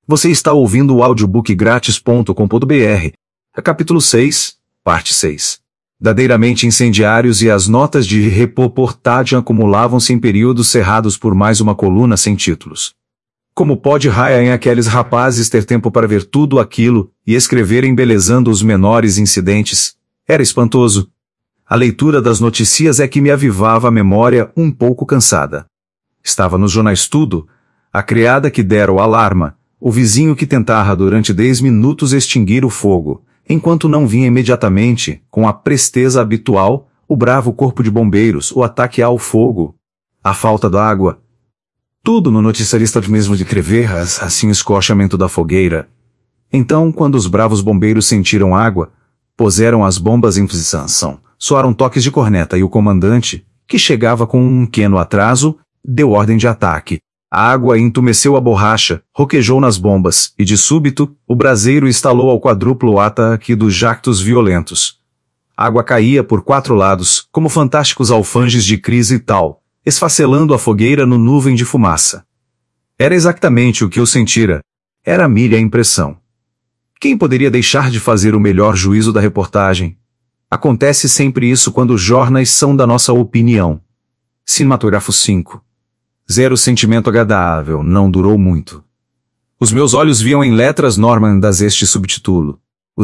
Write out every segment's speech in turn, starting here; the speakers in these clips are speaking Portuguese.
Você está ouvindo o audiobook grátis.com.br, capítulo 6, parte 6. Verdadeiramente incendiários e as notas de reportagem acumulavam-se em períodos cerrados por mais uma coluna sem títulos. Como pode raia em aqueles rapazes ter tempo para ver tudo aquilo e escrever embelezando os menores incidentes? Era espantoso. A leitura das notícias é que me avivava a memória um pouco cansada. Estava nos jornais tudo, a criada que dera o alarma, o vizinho que tentava durante 10 minutos extinguir o fogo, enquanto não vinha imediatamente, com a presteza habitual, o bravo corpo de bombeiros, o ataque ao fogo, a falta da água. Tudo no noticiarista mesmo de escrever, assim o escorchamento da fogueira. Então, quando os bravos bombeiros sentiram água, puseram as bombas em posição, soaram toques de corneta e o comandante, que chegava com um pequeno atraso, deu ordem de ataque. A água entumeceu a borracha, roquejou nas bombas, e de súbito, o braseiro estalou ao quadruplo ataque dos jactos violentos. A água caía por 4 lados, como fantásticos alfanjes de crise e tal, esfacelando a fogueira no nuvem de fumaça. Era exatamente o que eu sentira. Era a minha impressão. Quem poderia deixar de fazer o melhor juízo da reportagem? Acontece sempre isso quando os jornais são da nossa opinião. Cinematógrafo 5. Zero sentimento agradável, não durou muito. Os meus olhos viam em letras normandas este subtítulo. O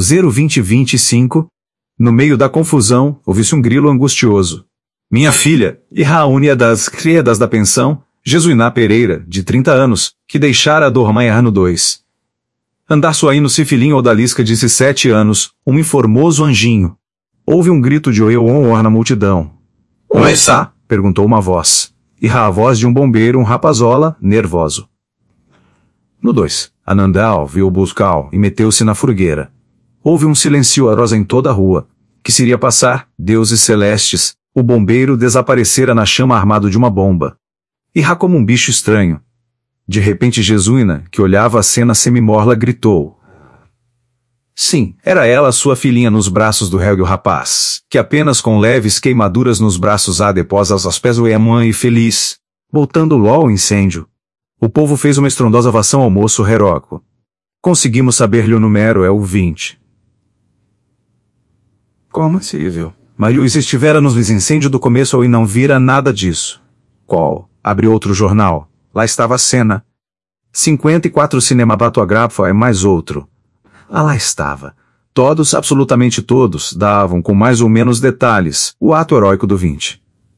02025. No meio da confusão, ouvi-se um grilo angustioso. Minha filha, e Raúnia das criadas da pensão, Jesuína Pereira, de 30 anos, que deixara a dormir no 2. Andar suaíno cifilinho odalisca de 7 anos, um informoso anjinho. Houve um grito de oiô na multidão. Oi, sá? Perguntou uma voz. E a voz de um bombeiro, um rapazola, nervoso. No 2, Anandal viu o buscal e meteu-se na furgueira. Houve um silêncio arosa em toda a rua. Que seria passar, deuses celestes, o bombeiro desaparecera na chama armado de uma bomba. E como um bicho estranho. De repente Jesuína, que olhava a cena semimorla, gritou. Sim, era ela sua filhinha nos braços do réu e o rapaz, que apenas com leves queimaduras nos braços deposas aos pés a mãe feliz, voltando logo ao incêndio. O povo fez uma estrondosa ovação ao moço heróico. Conseguimos saber-lhe o número é o 20. Como possível? Marius estivera nos incêndios do começo e não vira nada disso. Qual? Abriu outro jornal. Lá estava a cena. 54 cinematógrafo é mais outro. Lá estava. Todos, absolutamente todos, davam com mais ou menos detalhes o ato heróico do 20.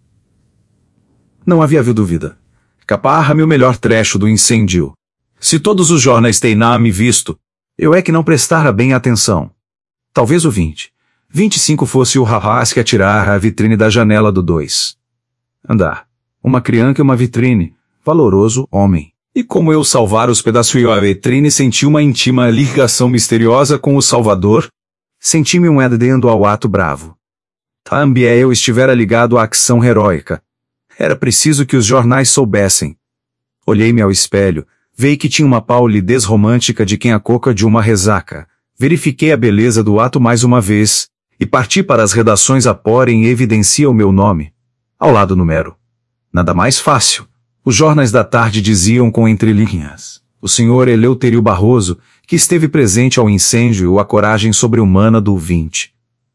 Não havia dúvida. Caparra-me o melhor trecho do incêndio. Se todos os jornais têm me visto, eu é que não prestara bem atenção. Talvez o 20. 25 fosse o rapaz que atirara a vitrine da janela do 2. Andar. Uma criança e uma vitrine. Valoroso homem. E como eu salvar os pedaços e a vitrine senti uma íntima ligação misteriosa com o Salvador, senti-me um adendo ao ato bravo. Também eu estivera ligado à ação heróica. Era preciso que os jornais soubessem. Olhei-me ao espelho, vi que tinha uma palidez romântica de quem a coca de uma resaca. Verifiquei a beleza do ato mais uma vez, e parti para as redações a porem evidencia o meu nome. Ao lado número. Nada mais fácil. Os jornais da tarde diziam com entrelinhas. O senhor Eleutério Barroso, que esteve presente ao incêndio e a coragem sobre-humana do 20.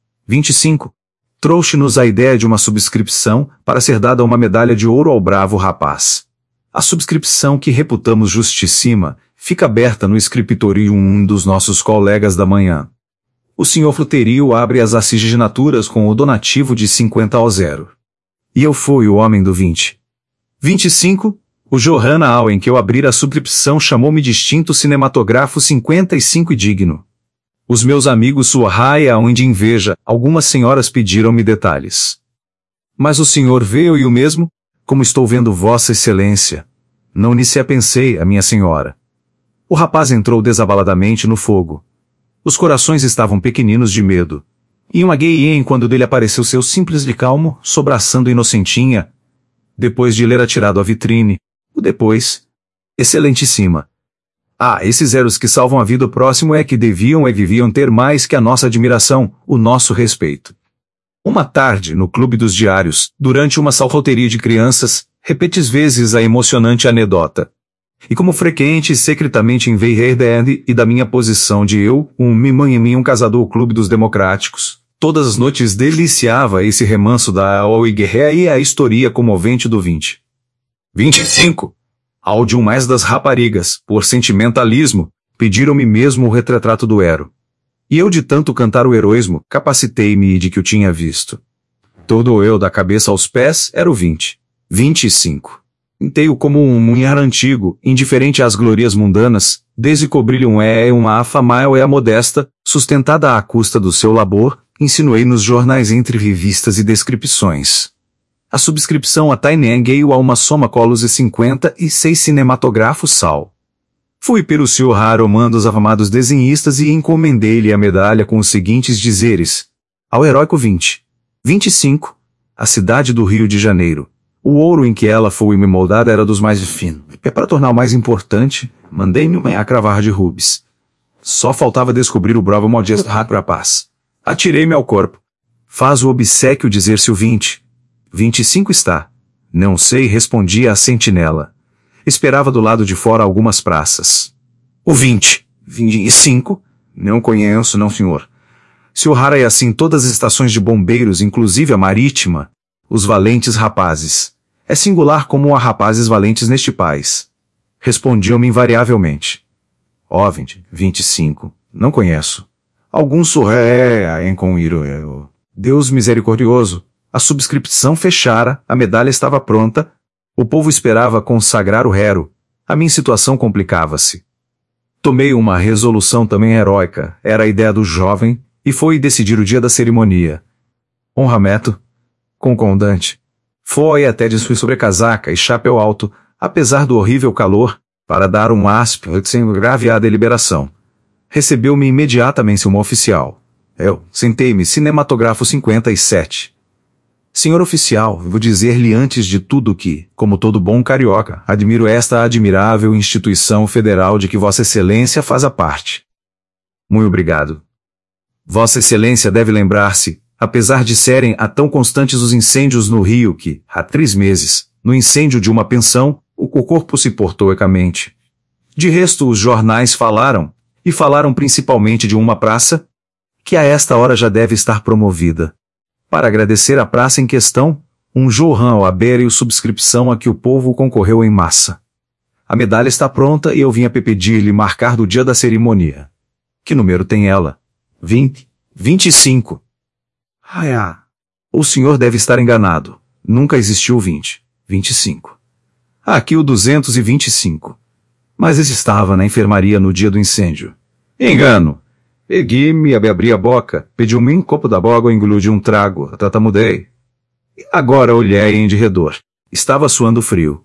25. Trouxe-nos a ideia de uma subscrição para ser dada uma medalha de ouro ao bravo rapaz. A subscrição que reputamos justíssima fica aberta no escritório um dos nossos colegas da manhã. O senhor Fluterio abre as assinaturas com o donativo de 50 E eu fui o homem do 20. 25. O Johanna ao em que eu abrir a subscrição chamou-me distinto cinematógrafo 55 e digno. Os meus amigos sua raia onde inveja, algumas senhoras pediram-me detalhes. Mas o senhor veio e o mesmo, como estou vendo vossa excelência. Não lhe se pensei, a minha senhora. O rapaz entrou desabaladamente no fogo. Os corações estavam pequeninos de medo. E uma gueiem quando dele apareceu seu simples de calmo, sobraçando inocentinha, depois de ler atirado a vitrine, o depois, excelentíssima. Esses zeros que salvam a vida próximo é que deviam e viviam ter mais que a nossa admiração, o nosso respeito. Uma tarde, no Clube dos Diários, durante uma salroteria de crianças, repetes vezes a emocionante anedota. E como frequente e secretamente enviei herdade e da minha posição de eu, um caçador clube dos democráticos, todas as noites deliciava esse remanso da Oiguerré e a história comovente do 25. Áudio mais das raparigas, por sentimentalismo, pediram-me mesmo o retrato do Ero. E eu de tanto cantar o heroísmo, capacitei-me de que o tinha visto. Todo eu, da cabeça aos pés, era o 25. Inteio como um munhar antigo, indiferente às glorias mundanas, desde cobrilho uma afamael a modesta, sustentada à custa do seu labor, insinuei nos jornais entre revistas e descripções. A subscrição a Tainengueio a uma soma colos e 56 cinematográfos sal. Fui pelo senhor Haromando os afamados desenhistas e encomendei-lhe a medalha com os seguintes dizeres. Ao heróico 25, a cidade do Rio de Janeiro. O ouro em que ela foi me moldada era dos mais finos. E para tornar o mais importante, mandei-me uma cravar de rubis. Só faltava descobrir o bravo modesto rapaz. Atirei-me ao corpo. Faz o obséquio dizer-se o 25 está. Não sei, respondia a sentinela. Esperava do lado de fora algumas praças. O 25? Não conheço, não senhor. Se o rara é assim todas as estações de bombeiros, inclusive a marítima, os valentes rapazes. É singular como há rapazes valentes neste país. Respondiam-me invariavelmente. Ó, 25. Não conheço. Algum sorré com iro. Deus misericordioso. A subscrição fechara, a medalha estava pronta, o povo esperava consagrar o Hero. A minha situação complicava-se. Tomei uma resolução também heróica, era a ideia do jovem, e foi decidir o dia da cerimônia. Honrameto, concordante. Foi até de sua sobrecasaca e chapéu alto, apesar do horrível calor, para dar um aspecto sem grave à deliberação. Recebeu-me imediatamente uma oficial. Eu sentei-me, cinematográfico 57. Senhor oficial, vou dizer-lhe antes de tudo que, como todo bom carioca, admiro esta admirável instituição federal de que Vossa Excelência faz a parte. Muito obrigado. Vossa Excelência deve lembrar-se, apesar de serem tão constantes os incêndios no Rio que, há 3 meses, no incêndio de uma pensão, o corpo se portou ecamente. De resto os jornais falaram, e falaram principalmente de uma praça, que a esta hora já deve estar promovida. Para agradecer a praça em questão, um jornal ao haver e subscrição a que o povo concorreu em massa. A medalha está pronta e eu vim a pedir-lhe marcar do dia da cerimônia. Que número tem ela? 25. O senhor deve estar enganado. Nunca existiu o 25. Aqui o 225. Mas esse estava na enfermaria no dia do incêndio. Engano. Ergui-me, abri a boca, pedi-me um copo da boga, engoli de um trago, tatamudei. Agora olhei em redor. Estava suando frio.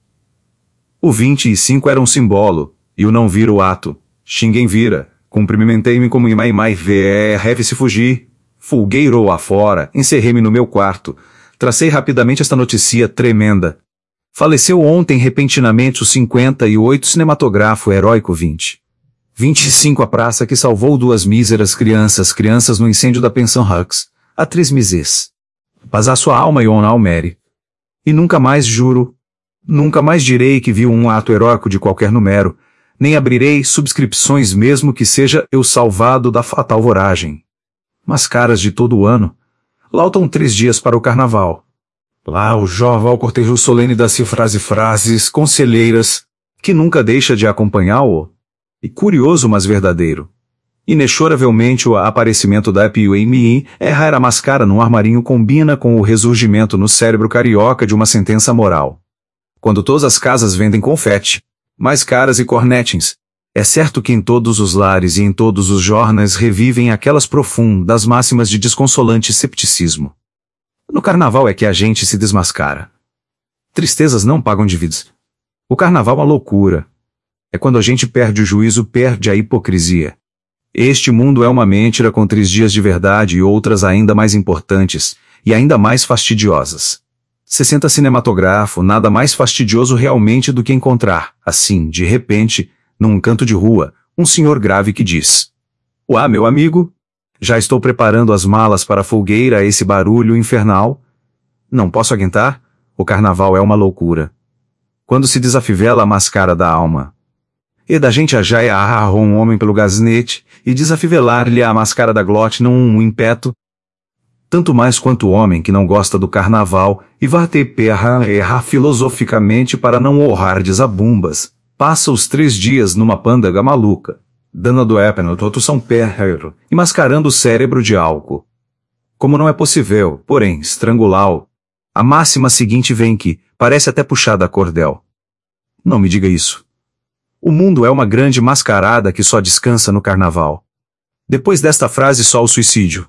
O 25 era um símbolo, e o não vira o ato. Xinguem vira. Cumprimentei-me como imai reve se fugir. Fulgueirou afora, encerrei-me no meu quarto. Tracei rapidamente esta notícia tremenda. Faleceu ontem repentinamente o 58 cinematográfico heróico 25 a praça que salvou 2 míseras crianças no incêndio da pensão Hux, atriz Mises. Paz a sua alma e honra ao Mary. E nunca mais juro, nunca mais direi que vi um ato heróico de qualquer número, nem abrirei subscrições mesmo que seja eu salvado da fatal voragem. Mas caras de todo o ano, faltam 3 dias para o carnaval. Lá o joval cortejo solene das frases conselheiras, que nunca deixa de acompanhá-lo. E curioso, mas verdadeiro. Inexoravelmente o aparecimento da PUMI é rara mascara num armarinho combina com o ressurgimento no cérebro carioca de uma sentença moral. Quando todas as casas vendem confete, mais caras e cornetins, é certo que em todos os lares e em todos os jornais revivem aquelas profundas máximas de desconsolante cepticismo. No carnaval é que a gente se desmascara. Tristezas não pagam dívidas. O carnaval é uma loucura. É quando a gente perde o juízo, perde a hipocrisia. Este mundo é uma mentira com 3 dias de verdade e outras ainda mais importantes, e ainda mais fastidiosas. 60 cinematográfico, nada mais fastidioso realmente do que encontrar, assim, de repente, num canto de rua, um senhor grave que diz: "Uá, meu amigo, já estou preparando as malas para a folgueira a esse barulho infernal. Não posso aguentar, o carnaval é uma loucura." quando se desafivela a máscara da alma. E da gente a já agarrar um homem pelo gazanete, e desafivelar-lhe a máscara da glote num impeto. Tanto mais quanto o homem que não gosta do carnaval, e vai ter perra errar filosoficamente para não honrar desabumbas, passa os 3 dias numa pândega maluca, dando do épeno todo São Perro, e mascarando o cérebro de álcool. Como não é possível, porém, estrangulá-lo, a máxima seguinte vem que, parece até puxada a cordel. Não me diga isso. O mundo é uma grande mascarada que só descansa no carnaval. Depois desta frase só o suicídio.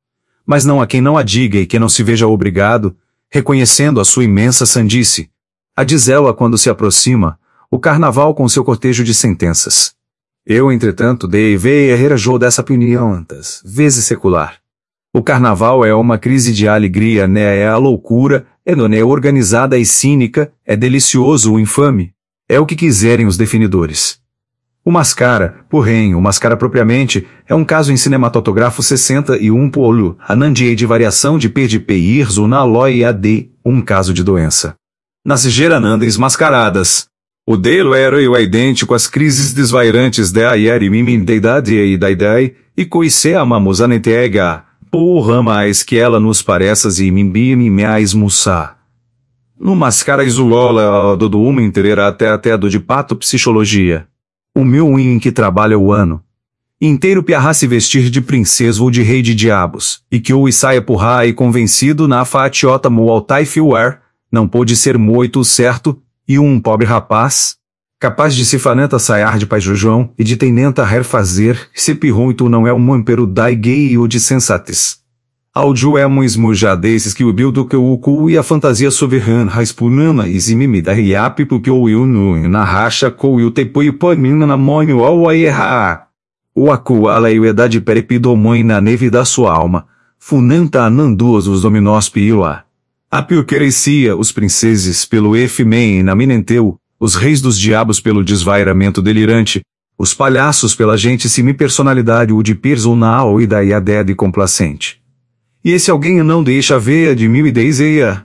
Mas não há quem não a diga e que não se veja obrigado, reconhecendo a sua imensa sandice, a dizê-la quando se aproxima, o carnaval com seu cortejo de sentenças. Eu, entretanto, devei errar dessa opinião antes, vezes secular. O carnaval é uma crise de alegria, né? É a loucura, é organizada e cínica, é delicioso o infame. É o que quiserem os definidores. O mascara, porém, o mascara propriamente, é um caso em cinematográfico 61 polo, anandiei de variação de per de peirzo na loi ad, um caso de doença. Nas geranandas mascaradas. O delo era o idêntico às crises desvairantes de ayer e mimindeidade e daidai, e coice amamos a netega, porra mais que ela nos pareças e mimbi mais mussá. No mascara isola do uma inteira até do de pato psicologia. O meu em que trabalha o ano inteiro piarra se vestir de princesa ou de rei de diabos, e que o saia porra e convencido na fatiota mo altai fiuar, não pôde ser muito certo, e um pobre rapaz, capaz de se fanenta saiar de pai João e de tenenta refazer, se pirrom e tu não é um mampero dai gay ou de sensates. Áudio é um esmujadesses que o bildo que o cu e a fantasia soberana raispunana e zimimi da riap porque o eu no na racha co o tepo e pomina na monho ao aierra. O acu a leiedade perepidomoi na neve da sua alma, funanta ananduas os dominós piua. A piuquerecia os princeses pelo efimem na minenteu, os reis dos diabos pelo desvairamento delirante, os palhaços pela gente semi-personalidade o de personal e da iadede complacente. E esse alguém não deixa ver de 1010 eia.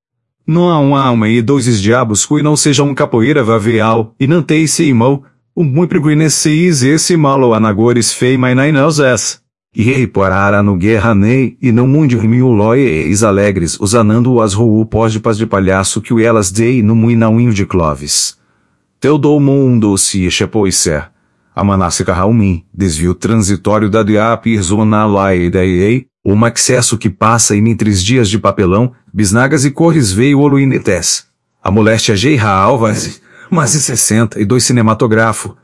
Não há uma alma e 2 diabos que não seja um capoeira vaveal, e não tem se imão, o muito preguineceis esse malo anagores fei mai nainelzes. E rei porara no guerra nei, e não mundo mil loies alegres, os anando as ruu pós de palhaço que o elas dei no muinauinho de Clovis. Teu dou mundo se chepoisé. A manasse carraumim, desvio transitório da diapir zona lai daiei, um excesso que passa em 3 dias de papelão, bisnagas e cores veio oluinetes. A moléstia geira alvas, mas e 62 cinematógrafo,